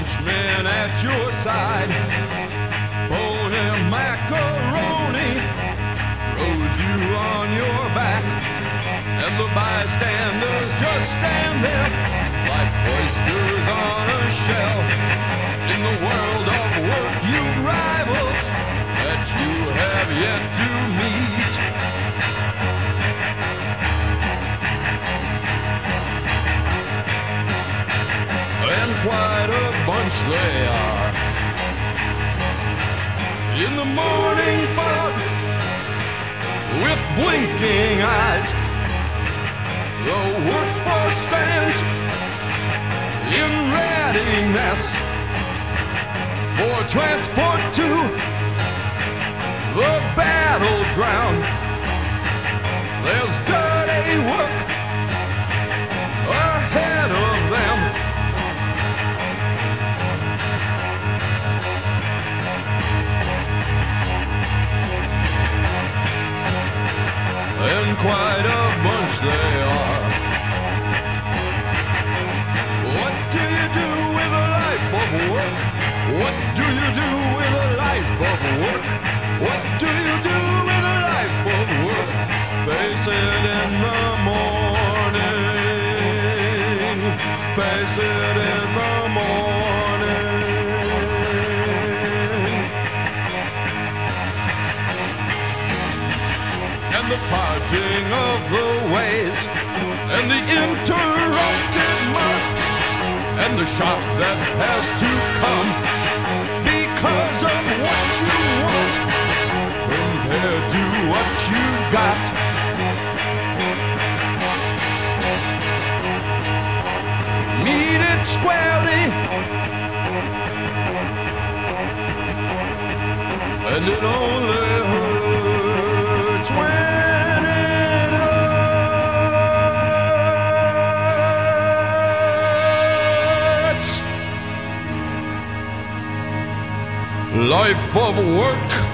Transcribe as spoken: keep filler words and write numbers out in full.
Frenchmen at your side. Bone macaroni throws you on your back, and the bystanders just stand there like oysters on a shell. In the world of work, you've rivals that you have yet to meet. And quite a bunch they are. In the morning fog, with blinking eyes, the workforce stands in readiness for transport to the battleground. There's dirty work ahead of them, and quite a bunch they are. What do you do with a life of work? What do you do with a life of work? What do you do with a life of work? Face it in the morning. Face it in the morning. And the parting of the ways, and the interrupted mirth, and the shock that has to come because of what you want compared to what you've got. Meet it squarely, and it only hurts when it hurts. Life of work